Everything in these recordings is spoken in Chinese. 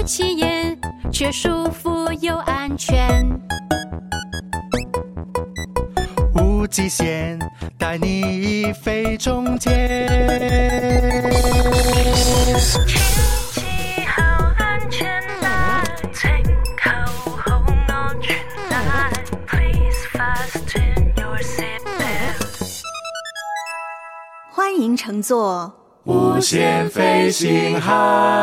起眼，却舒服又安全。 无极限，带你飞中间。 天氣好安全啦，請扣好安全帶 Please fasten your seatbelt。 欢迎乘坐无限飞行号，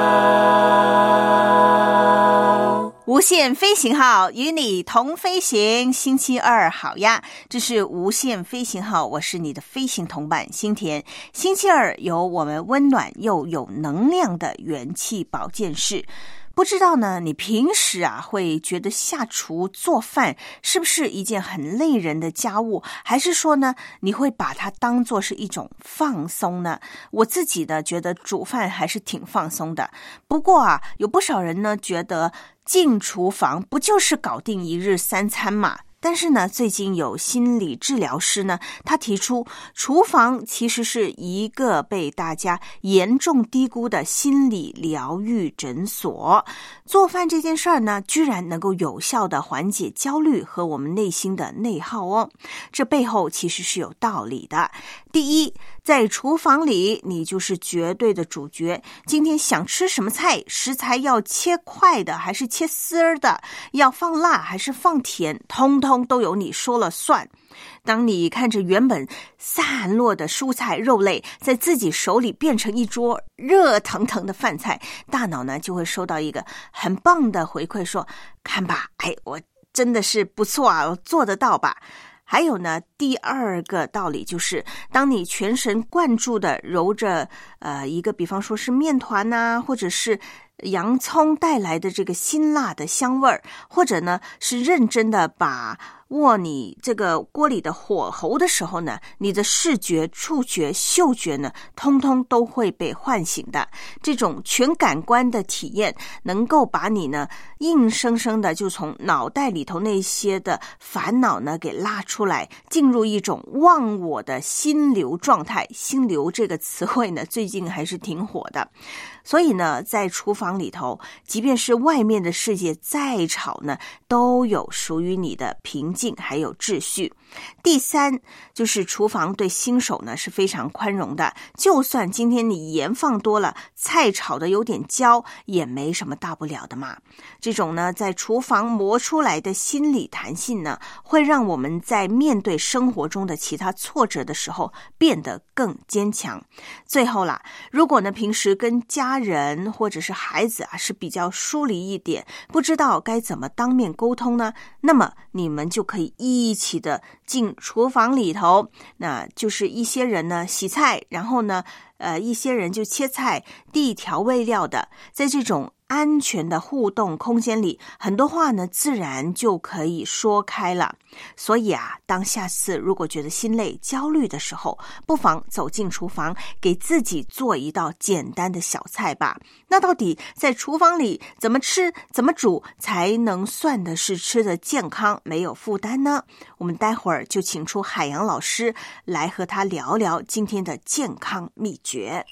无限飞行号，与你同飞行。星期二好呀，这是无限飞行号，我是你的飞行同伴新田。星期二有我们温暖又有能量的元气保健室。不知道呢，你平时会觉得下厨做饭是不是一件很累人的家务，还是说呢你会把它当作是一种放松呢？我自己呢觉得煮饭还是挺放松的，不过有不少人呢觉得进厨房不就是搞定一日三餐嘛？但是呢，最近有心理治疗师呢，他提出厨房其实是一个被大家严重低估的心理疗愈诊所。做饭这件事儿呢，居然能够有效的缓解焦虑和我们内心的内耗哦。这背后其实是有道理的。第一，在厨房里，你就是绝对的主角。今天想吃什么菜，食材要切块的还是切丝儿的，要放辣还是放甜，通通都由你说了算。当你看着原本散落的蔬菜肉类在自己手里变成一桌热腾腾的饭菜，大脑呢就会收到一个很棒的回馈，说看吧，我真的是不错啊，我做得到吧。还有呢，第二个道理就是，当你全神贯注的揉着一个比方说是面团啊，或者是洋葱带来的这个辛辣的香味儿，或者呢是认真的把握你这个锅里的火候的时候呢，你的视觉、触觉、嗅觉呢，通通都会被唤醒的。这种全感官的体验，能够把你呢硬生生的就从脑袋里头那些的烦恼呢给拉出来，进入一种忘我的心流状态。心流这个词汇呢，最近还是挺火的。所以呢，在厨房里头，即便是外面的世界再吵呢，都有属于你的平静还有秩序。第三，就是厨房对新手呢是非常宽容的，就算今天你盐放多了，菜炒的有点焦，也没什么大不了的嘛。这种呢，在厨房磨出来的心理弹性呢，会让我们在面对生活中的其他挫折的时候变得更坚强。最后啦，如果呢平时跟家人或者是孩子是比较疏离一点，不知道该怎么当面沟通呢，那么你们就可以一起的进厨房里头，那就是一些人呢洗菜，然后呢一些人就切菜递调味料的，在这种安全的互动空间里，很多话呢自然就可以说开了。所以当下次如果觉得心累焦虑的时候，不妨走进厨房，给自己做一道简单的小菜吧。那到底在厨房里怎么吃怎么煮才能算的是吃的健康没有负担呢？我们待会儿就请出海洋老师来和他聊聊今天的健康秘诀。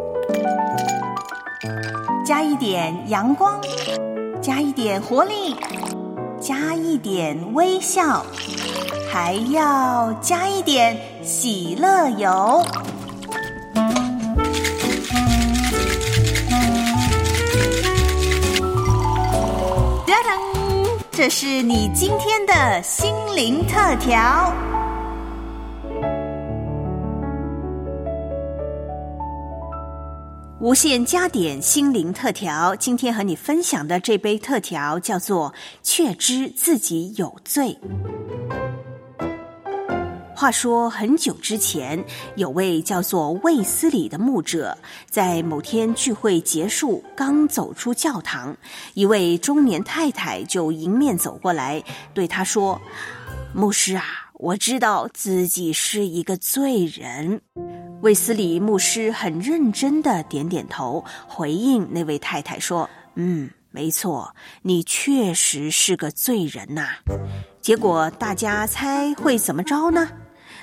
加一点阳光，加一点活力，加一点微笑，还要加一点喜乐油。哒噔，这是你今天的心灵特调。无限加点心灵特调，今天和你分享的这杯特调叫做确知自己有罪。话说很久之前，有位叫做卫斯理的牧者，在某天聚会结束，刚走出教堂，一位中年太太就迎面走过来，对他说：牧师我知道自己是一个罪人。卫斯理牧师很认真地点点头，回应那位太太说：没错，你确实是个罪人呐。结果大家猜会怎么着呢？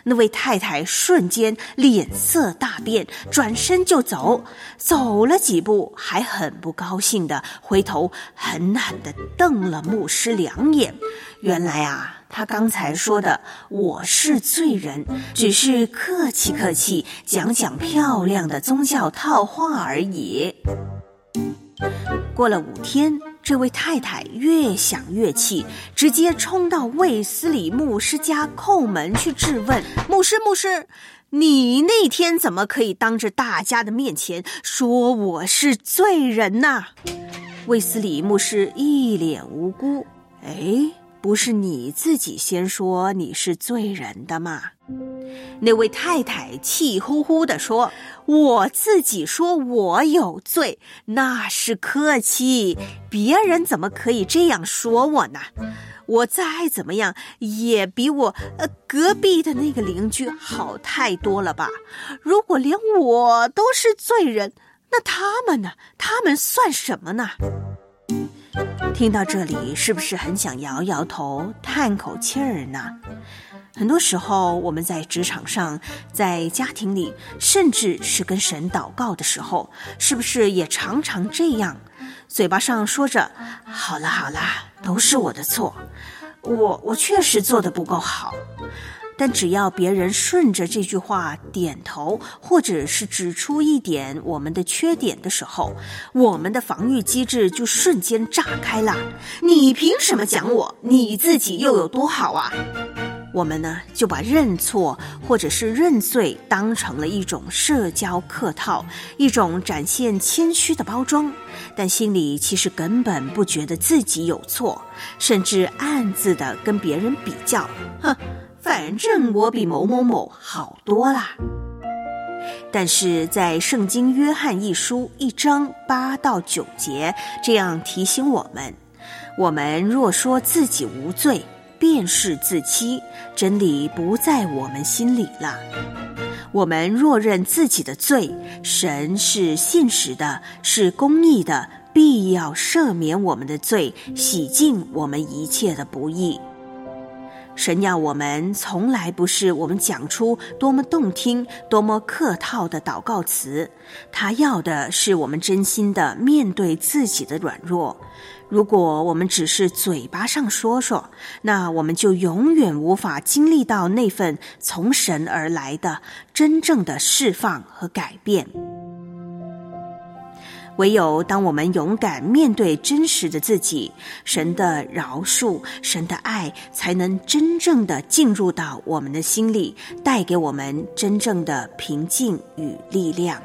那位太太瞬间脸色大变，转身就走，走了几步，还很不高兴的回头狠狠地瞪了牧师2眼。原来啊，他刚才说的我是罪人，只是客气客气讲讲漂亮的宗教套话而已。过了5天，这位太太越想越气，直接冲到卫斯理牧师家叩门去质问：牧师，你那天怎么可以当着大家的面前说我是罪人呢？卫斯理牧师一脸无辜：不是你自己先说你是罪人的吗？那位太太气呼呼地说：我自己说我有罪，那是客气，别人怎么可以这样说我呢？我再怎么样也比我隔壁的那个邻居好太多了吧？如果连我都是罪人，那他们呢？他们算什么呢？听到这里，是不是很想摇摇头叹口气儿呢？很多时候我们在职场上，在家庭里，甚至是跟神祷告的时候，是不是也常常这样，嘴巴上说着好了，都是我的错，我确实做得不够好，但只要别人顺着这句话点头，或者是指出一点我们的缺点的时候，我们的防御机制就瞬间炸开了。你凭什么讲我？你自己又有多好啊？我们呢，就把认错或者是认罪当成了一种社交客套，一种展现谦虚的包装，但心里其实根本不觉得自己有错，甚至暗自的跟别人比较，反正我比某某某好多啦。但是在圣经约翰一书1章8到9节这样提醒我们：我们若说自己无罪，便是自欺，真理不在我们心里了。我们若认自己的罪，神是信实的，是公义的，必要赦免我们的罪，洗净我们一切的不义。神要我们从来不是我们讲出多么动听、多么客套的祷告词，他要的是我们真心的面对自己的软弱。如果我们只是嘴巴上说说，那我们就永远无法经历到那份从神而来的真正的释放和改变。唯有当我们勇敢面对真实的自己，神的饶恕、神的爱才能真正的进入到我们的心里，带给我们真正的平静与力量。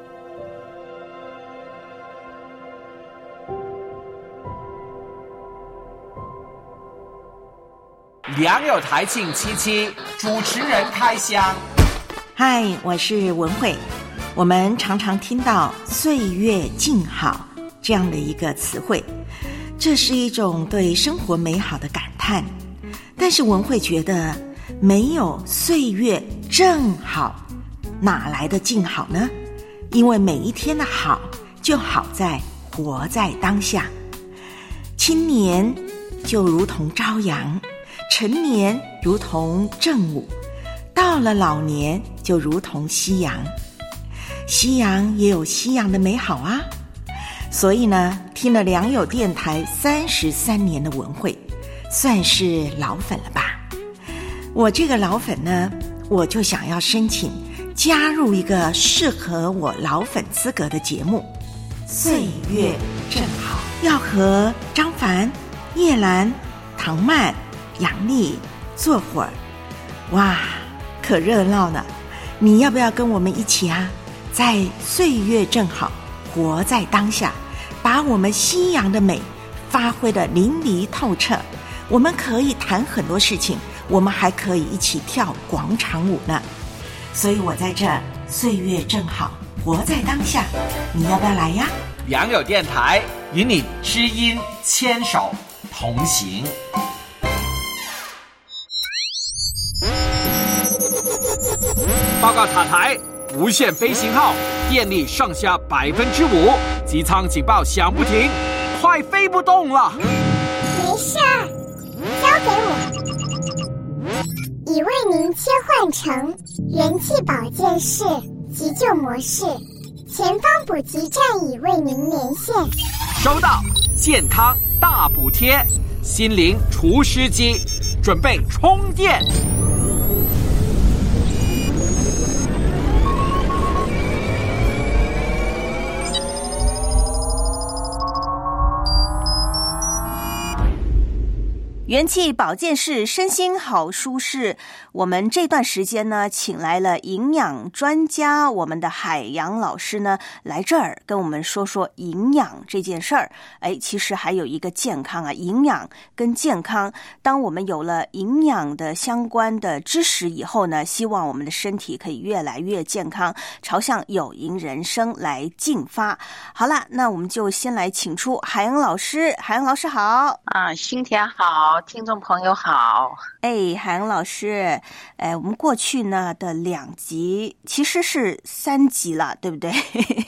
良友台庆77主持人开箱。 嗨，我是文慧。我们常常听到岁月静好这样的一个词汇，这是一种对生活美好的感叹。但是文慧觉得没有岁月正好，哪来的静好呢？因为每一天的好就好在活在当下。青年就如同朝阳，成年如同正午，到了老年就如同夕阳。夕阳也有夕阳的美好啊。所以呢，听了良友电台33年的文慧，算是老粉了吧。我这个老粉呢，我就想要申请加入一个适合我老粉资格的节目，岁月正好，要和张凡、叶兰、唐曼、杨丽坐会儿，哇，可热闹了。你要不要跟我们一起啊？在岁月正好，活在当下，把我们夕阳的美发挥得淋漓透彻。我们可以谈很多事情，我们还可以一起跳广场舞呢。所以我在这岁月正好，活在当下，你要不要来呀？ 良友电台与你知音牵手同行。报告塔台，无限飞行号电力上下5%，机舱警报响不停，快飞不动了。 没事，交给我。 已为您切换成元气保健室急救模式，前方补给站已为您连线。 收到，健康大补贴，心灵除湿机，准备充电。 元气保健室，身心好舒适。我们这段时间呢，请来了营养专家，我们的海洋老师呢，来这儿跟我们说说营养这件事儿。其实还有一个健康啊，营养跟健康。当我们有了营养的相关的知识以后呢，希望我们的身体可以越来越健康，朝向有营人生来进发。好了，那我们就先来请出海洋老师。海洋老师好。 新田好，听众朋友好。 海洋老师，我们过去呢的2集其实是3集了，对不对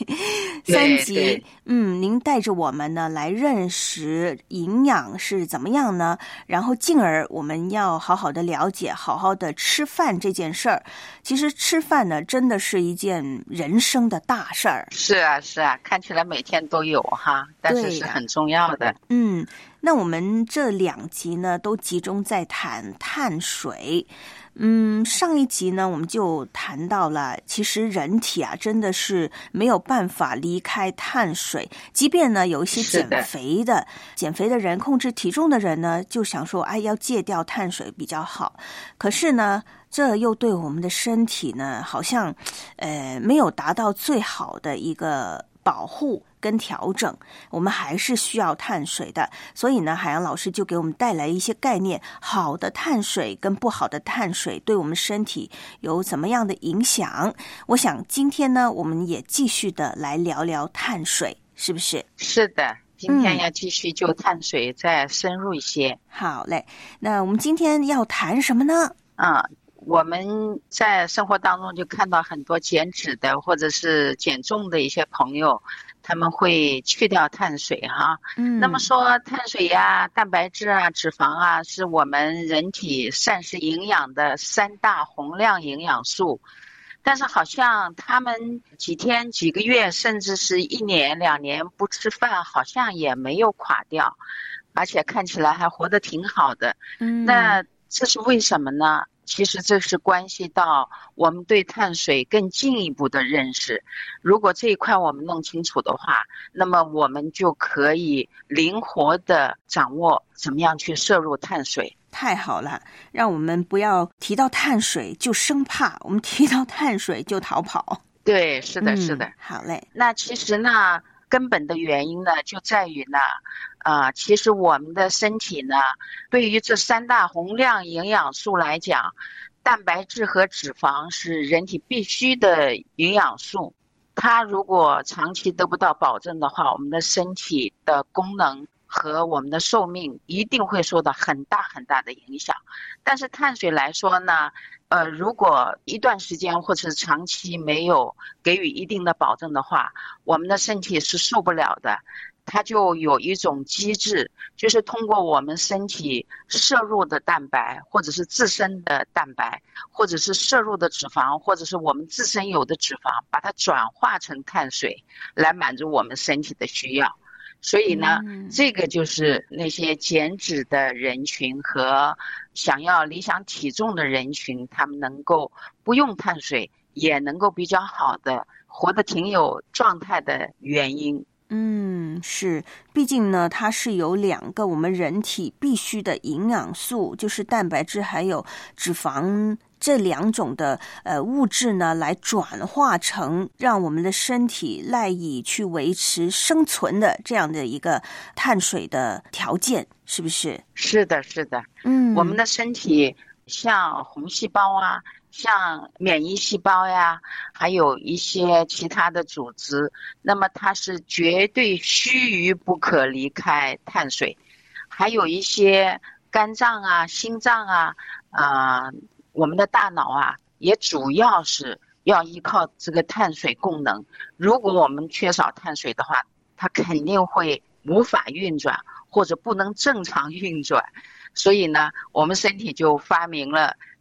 ？3集，您带着我们呢来认识营养是怎么样呢？然后进而我们要好好的了解，好好的吃饭这件事儿。其实吃饭呢，真的是一件人生的大事儿。 是啊，看起来每天都有哈，但是是很重要的。 那我们这2集呢，都集中在谈碳水。上一集呢，我们就谈到了，其实人体啊，真的是没有办法离开碳水。即便呢，有一些减肥的人、控制体重的人呢，就想说，要戒掉碳水比较好。可是呢，这又对我们的身体呢，好像没有达到最好的一个保护跟调整，我们还是需要碳水的。所以呢，海洋老师就给我们带来一些概念，好的碳水跟不好的碳水对我们身体有怎么样的影响。我想今天呢，我们也继续的来聊聊碳水，是不是？ 是的，今天要继续就碳水再深入一些。 好嘞，那我们今天要谈什么呢？ 我们在生活当中就看到很多减脂的或者是减重的一些朋友，他们会去掉碳水哈。那么说碳水呀、蛋白质啊、脂肪啊，是我们人体膳食营养的3大宏量营养素。但是好像他们几天、几个月，甚至是1年、2年不吃饭，好像也没有垮掉，而且看起来还活得挺好的。那这是为什么呢？其实这是关系到我们对碳水更进一步的认识。如果这一块我们弄清楚的话，那么我们就可以灵活地掌握怎么样去摄入碳水。 太好了，让我们不要提到碳水就生怕，我们提到碳水就逃跑。 对，是的，是的。 好嘞。 那其实呢，根本的原因呢，就在于呢，其实我们的身体呢，对于这3大宏量营养素来讲，蛋白质和脂肪是人体必须的营养素。它如果长期得不到保证的话，我们的身体的功能和我们的寿命一定会受到很大很大的影响。但是碳水来说呢，如果一段时间或者是长期没有给予一定的保证的话，我们的身体是受不了的。它就有一种机制，就是通过我们身体摄入的蛋白，或者是自身的蛋白，或者是摄入的脂肪，或者是我们自身有的脂肪，把它转化成碳水来满足我们身体的需要。所以呢，这个就是那些减脂的人群和想要理想体重的人群，他们能够不用碳水也能够比较好的活得挺有状态的原因。 是，毕竟呢，它是有2个我们人体必须的营养素，就是蛋白质还有脂肪这2种的物质呢，来转化成让我们的身体赖以去维持生存的这样的一个碳水的条件，是不是？ 是的，是的。我们的身体像红细胞啊，像免疫细胞呀，还有一些其他的组织，那么它是绝对须臾不可离开碳水。还有一些肝脏啊、心脏啊、我们的大脑啊，也主要是要依靠这个碳水功能。如果我们缺少碳水的话，它肯定会无法运转，或者不能正常运转。所以呢，我们身体就发明了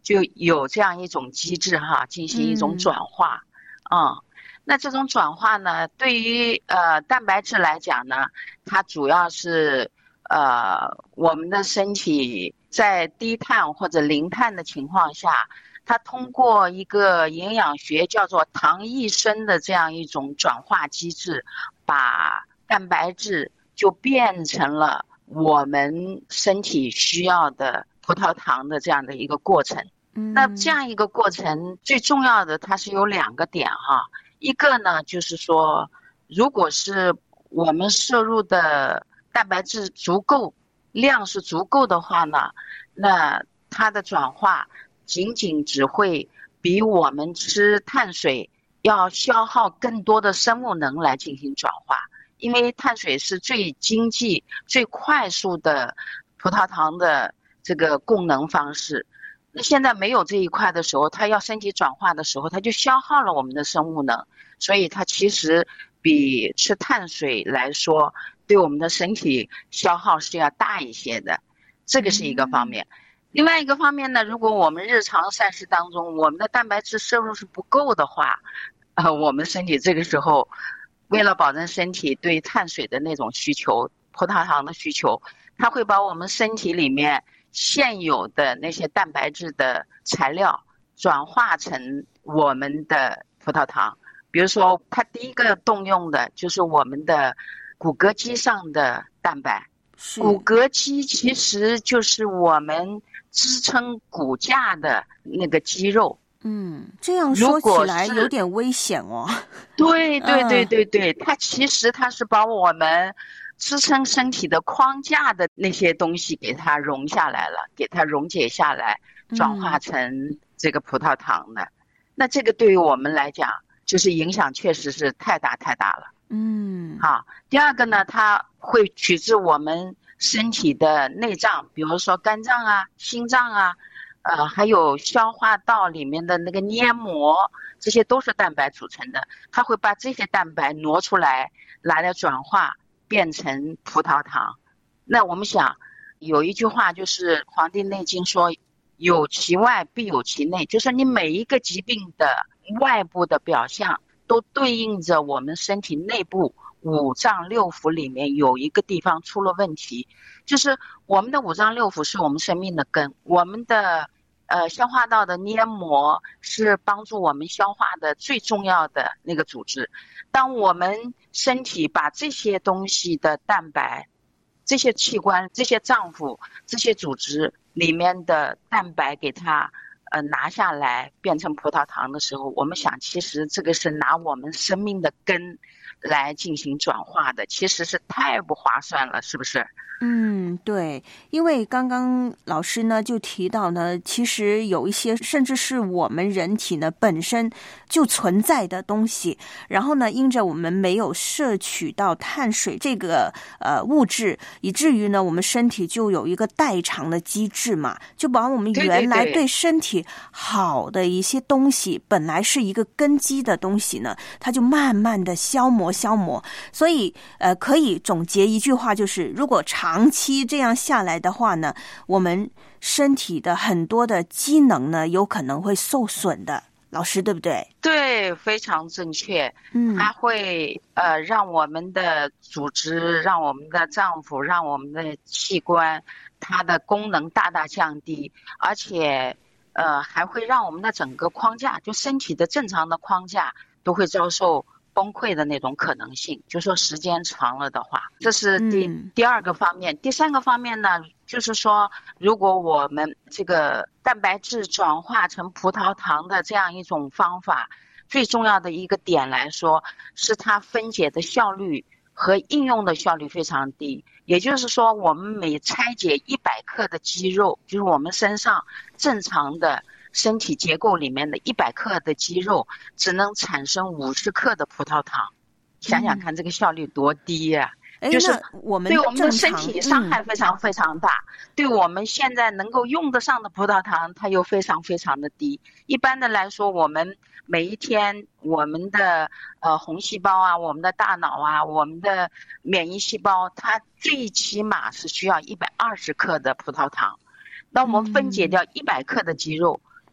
就有这样一种机制哈，进行一种转化。那这种转化呢，对于蛋白质来讲呢，它主要是我们的身体在低碳或者零碳的情况下，它通过一个营养学叫做糖异生的这样一种转化机制，把蛋白质就变成了我们身体需要的葡萄糖的这样的一个过程。那这样一个过程最重要的它是有2个点哈，一个呢就是说，如果是我们摄入的蛋白质足够，量是足够的话呢，那它的转化仅仅只会比我们吃碳水要消耗更多的生物能来进行转化，因为碳水是最经济最快速的葡萄糖的这个供能方式。那现在没有这一块的时候，它要身体转化的时候，它就消耗了我们的生物能，所以它其实比吃碳水来说对我们的身体消耗是要大一些的，这个是一个方面。另外一个方面呢，如果我们日常膳食当中我们的蛋白质摄入是不够的话，我们身体这个时候为了保证身体对碳水的那种需求，葡萄糖的需求，它会把我们身体里面现有的那些蛋白质的材料转化成我们的葡萄糖。比如说它第一个动用的就是我们的骨骼肌上的蛋白。骨骼肌其实就是我们支撑骨架的那个肌肉。 这样说起来有点危险哦。 对，它其实它是把我们支撑身体的框架的那些东西给它溶下来了，给它溶解下来，转化成这个葡萄糖的。那这个对于我们来讲，就是影响确实是太大了。好，第二个呢，它会取自我们身体的内脏，比如说肝脏啊、心脏啊，还有消化道里面的那个黏膜，这些都是蛋白组成的。它会把这些蛋白挪出来，来转化变成葡萄糖。那我们想有一句话就是《黄帝内经》说有其外必有其内，就是你每一个疾病的外部的表象都对应着我们身体内部五脏六腑里面有一个地方出了问题。就是我们的五脏六腑是我们生命的根，我们的消化道的黏膜是帮助我们消化的最重要的那个组织。当我们身体把这些东西的蛋白，这些器官、这些脏腑、这些组织里面的蛋白给它拿下来变成葡萄糖的时候，我们想其实这个是拿我们生命的根来进行转化的，其实是太不划算了，是不是？ 对，因为刚刚老师呢就提到呢，其实有一些甚至是我们人体呢本身就存在的东西，然后呢因着我们没有摄取到碳水这个物质，以至于呢我们身体就有一个代偿的机制嘛，就把我们原来对身体好的一些东西，本来是一个根基的东西呢，它就慢慢的消磨。所以可以总结一句话，就是如果长期这样下来的话呢，我们身体的很多的机能呢有可能会受损的。老师对不对？ 对，非常正确。它会让我们的组织、让我们的脏腑、让我们的器官它的功能大大降低，而且还会让我们的整个框架，就身体的正常的框架都会遭受崩溃的那种可能性，就说时间长了的话，这是第二个方面。第三个方面呢，就是说如果我们这个蛋白质转化成葡萄糖的这样一种方法，最重要的一个点来说，是它分解的效率和应用的效率非常低。也就是说，我们每拆解100克的肌肉，就是我们身上正常的身体结构里面的100克的肌肉，只能产生50克的葡萄糖。想想看这个效率多低呀！就是对我们的身体伤害非常非常大，对我们现在能够用得上的葡萄糖它又非常非常的低。一般的来说，我们每一天我们的红细胞啊，我们的大脑啊，我们的免疫细胞，它最起码是需要120克的葡萄糖。那我们分解掉100克的肌肉，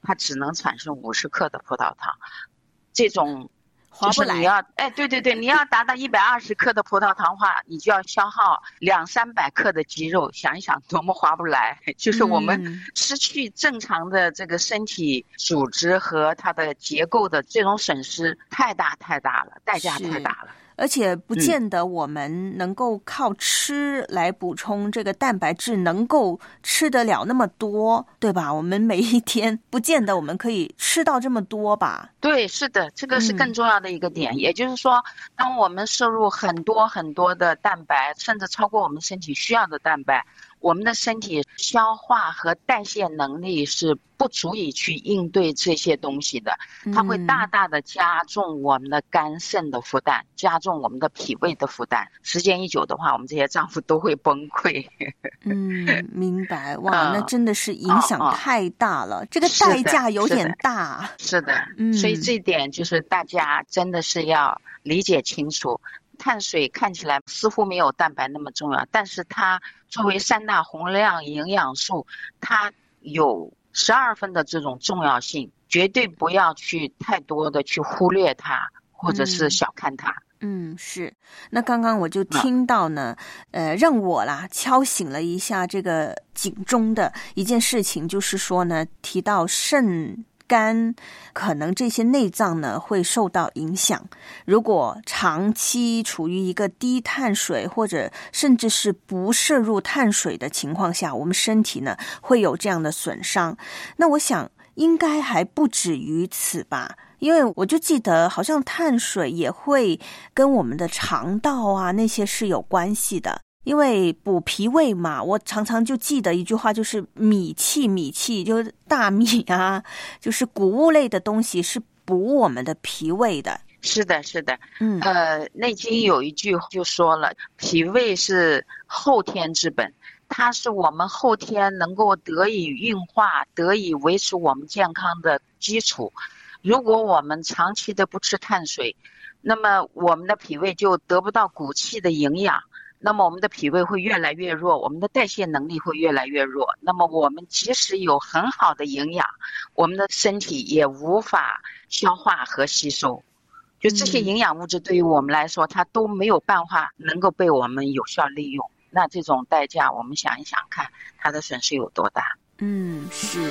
它只能产生50克的葡萄糖，这种划不来。 就是你要对，你要达到120克的葡萄糖的话，你就要消耗200-300克的肌肉，想一想多么划不来。就是我们失去正常的这个身体组织和它的结构的这种损失太大了，代价太大了。 而且不见得我们能够靠吃来补充这个蛋白质，能够吃得了那么多，对吧？我们每一天不见得我们可以吃到这么多吧？ 对，是的，这个是更重要的一个点。也就是说，当我们摄入很多的蛋白，甚至超过我们身体需要的蛋白，我们的身体消化和代谢能力是不足以去应对这些东西的，它会大大的加重我们的肝肾的负担，加重我们的脾胃的负担。时间一久的话，我们这些脏腑都会崩溃。 明白。哇，那真的是影响太大了，这个代价有点大。 是的，所以这一点就是大家真的是要理解清楚。碳水看起来似乎没有蛋白那么重要，但是它作为3大宏量营养素，它有12分的这种重要性，绝对不要去太多的去忽略它，或者是小看它。 是。那刚刚我就听到呢，让我敲醒了一下这个警钟的一件事情，就是说呢，提到肾肝可能这些内脏呢会受到影响，如果长期处于一个低碳水或者甚至是不摄入碳水的情况下，我们身体呢会有这样的损伤。那我想应该还不止于此吧，因为我就记得好像碳水也会跟我们的肠道啊那些是有关系的，因为补脾胃嘛，我常常就记得一句话，就是米气就是大米啊，就是谷物类的东西是补我们的脾胃的。 是的，内经有一句就说了，脾胃是后天之本，它是我们后天能够得以运化，得以维持我们健康的基础。如果我们长期的不吃碳水，那么我们的脾胃就得不到骨气的营养，那么我们的脾胃会越来越弱，我们的代谢能力会越来越弱，那么我们即使有很好的营养，我们的身体也无法消化和吸收。就这些营养物质对于我们来说，它都没有办法能够被我们有效利用。那这种代价，我们想一想看，它的损失有多大？ 是。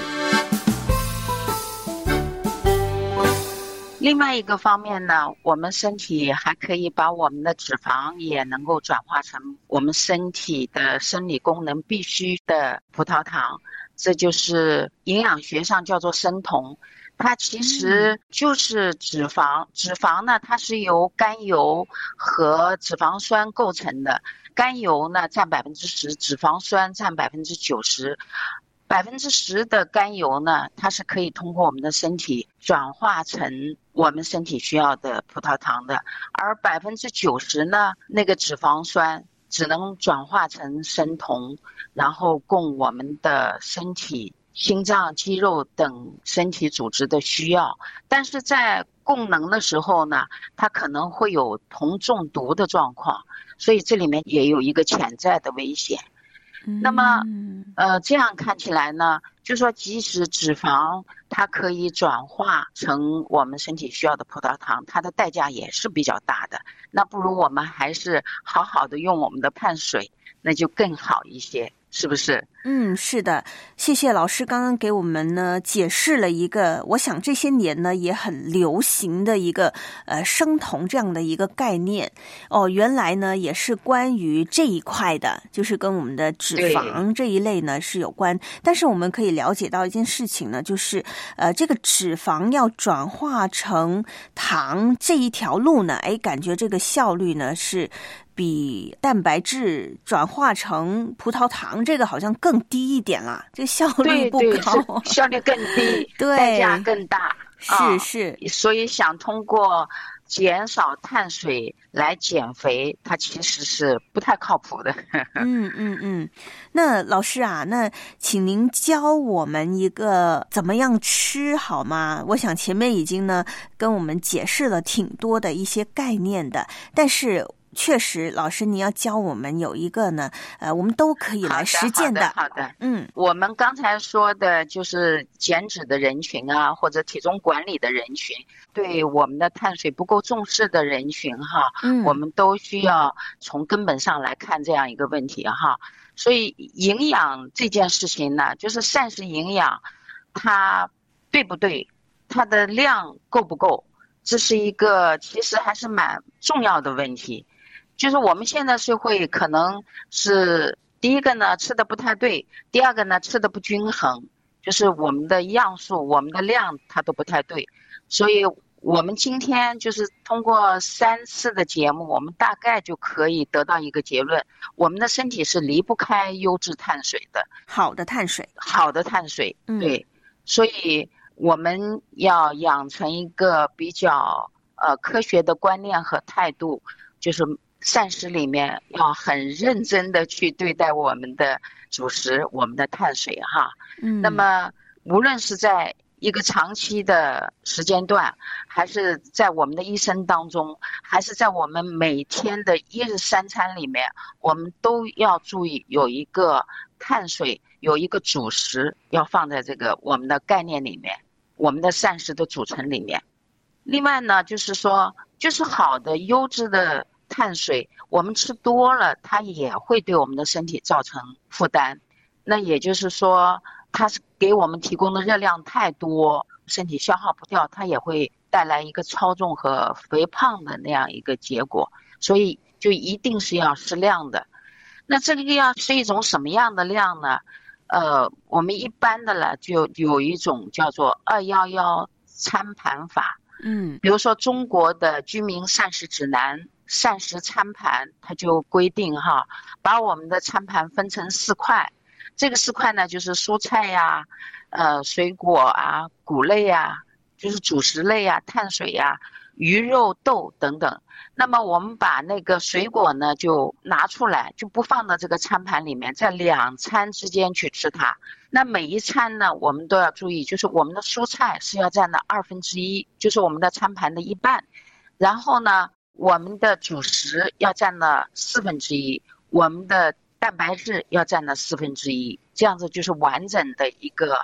另外一个方面呢，我们身体还可以把我们的脂肪也能够转化成我们身体的生理功能必须的葡萄糖，这就是营养学上叫做生酮。它其实就是脂肪，脂肪呢它是由甘油和脂肪酸构成的，甘油呢占10%，脂肪酸占90%。10%的甘油呢，它是可以通过我们的身体转化成我们身体需要的葡萄糖的，而90%呢，那个脂肪酸只能转化成生酮，然后供我们的身体、心脏、肌肉等身体组织的需要。但是在供能的时候呢，它可能会有酮中毒的状况，所以这里面也有一个潜在的危险。那么这样看起来呢，就说即使脂肪它可以转化成我们身体需要的葡萄糖，它的代价也是比较大的。那不如我们还是好好的用我们的碳水，那就更好一些，是不是？ 是的，谢谢老师刚刚给我们呢解释了一个，我想这些年呢也很流行的一个生酮这样的一个概念原来呢也是关于这一块的，就是跟我们的脂肪这一类呢是有关。但是我们可以了解到一件事情呢，就是这个脂肪要转化成糖这一条路呢，感觉这个效率呢是比蛋白质转化成葡萄糖这个好像更低一点啦，这效率不高， 效率更低，代价更大。 是， 所以想通过减少碳水来减肥，它其实是不太靠谱的。 那老师啊，那请您教我们一个怎么样吃好吗？我想前面已经呢跟我们解释了挺多的一些概念的，但是确实，老师你要教我们有一个呢，我们都可以来实践的。 好的。我们刚才说的就是减脂的人群啊，或者体重管理的人群，对我们的碳水不够重视的人群哈，我们都需要从根本上来看这样一个问题哈。所以营养这件事情呢，就是膳食营养，它对不对，它的量够不够，这是一个其实还是蛮重要的问题。就是我们现在社会可能是第一个呢吃的不太对，第二个呢吃的不均衡，就是我们的样数我们的量它都不太对。所以我们今天就是通过3次的节目，我们大概就可以得到一个结论，我们的身体是离不开优质碳水的， 好的碳水， 对。所以我们要养成一个比较科学的观念和态度，就是膳食里面要很认真的去对待我们的主食，我们的碳水哈。那么无论是在一个长期的时间段，还是在我们的一生当中，还是在我们每天的1日3餐里面，我们都要注意有一个碳水，有一个主食要放在这个我们的概念里面，我们的膳食的组成里面。另外呢，就是说，就是好的优质的碳水，我们吃多了，它也会对我们的身体造成负担。那也就是说，它是给我们提供的热量太多，身体消耗不掉，它也会带来一个超重和肥胖的那样一个结果。所以就一定是要适量的。那这个要是一种什么样的量呢？我们一般的呢，就有一种叫做211餐盘法。比如说中国的居民膳食指南膳食餐盘，它就规定哈，把我们的餐盘分成4块。这个4块呢，就是蔬菜呀、水果啊、谷类呀，就是主食类呀、碳水呀、鱼肉豆等等。那么我们把那个水果呢就拿出来，就不放到这个餐盘里面，在2餐之间去吃它。那每一餐呢，我们都要注意，就是我们的蔬菜是要占到1/2，就是我们的餐盘的一半。然后呢，我们的主食要占了1/4，我们的蛋白质要占了1/4，这样子就是完整的一个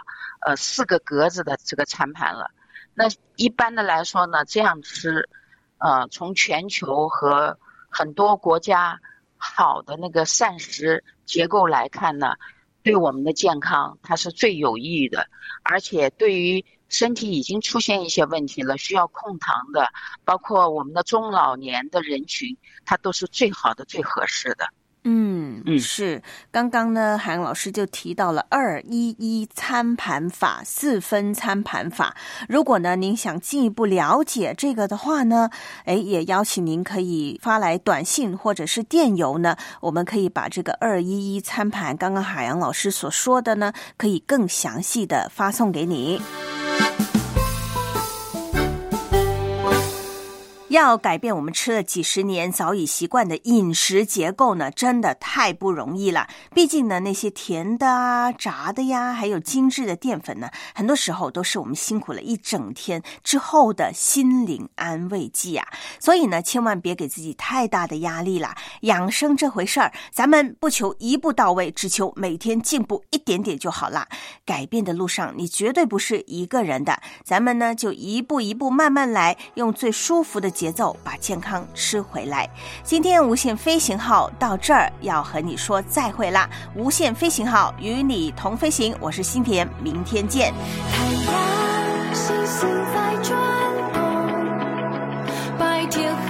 4个格子的这个餐盘了。那一般的来说呢，这样吃，从全球和很多国家好的那个膳食结构来看呢，对我们的健康它是最有益的，而且对于身体已经出现一些问题了，需要控糖的，包括我们的中老年的人群，它都是最好的、最合适的。 是。刚刚呢，海洋老师就提到了211餐盘法、4分餐盘法。如果呢您想进一步了解这个的话呢，也邀请您可以发来短信或者是电邮呢，我们可以把这个211餐盘，刚刚海洋老师所说的呢，可以更详细的发送给你。要改变我们吃了几十年早已习惯的饮食结构呢，真的太不容易了。毕竟呢，那些甜的啊、炸的呀，还有精致的淀粉呢，很多时候都是我们辛苦了一整天之后的心灵安慰剂啊。所以呢，千万别给自己太大的压力啦。养生这回事儿，咱们不求一步到位，只求每天进步一点点就好啦。改变的路上，你绝对不是一个人的，咱们呢就一步一步慢慢来，用最舒服的节奏把健康吃回来。今天无限飞行号到这儿要和你说再会啦。无限飞行号与你同飞行，我是心田，明天见。 太阳星星在转动，白天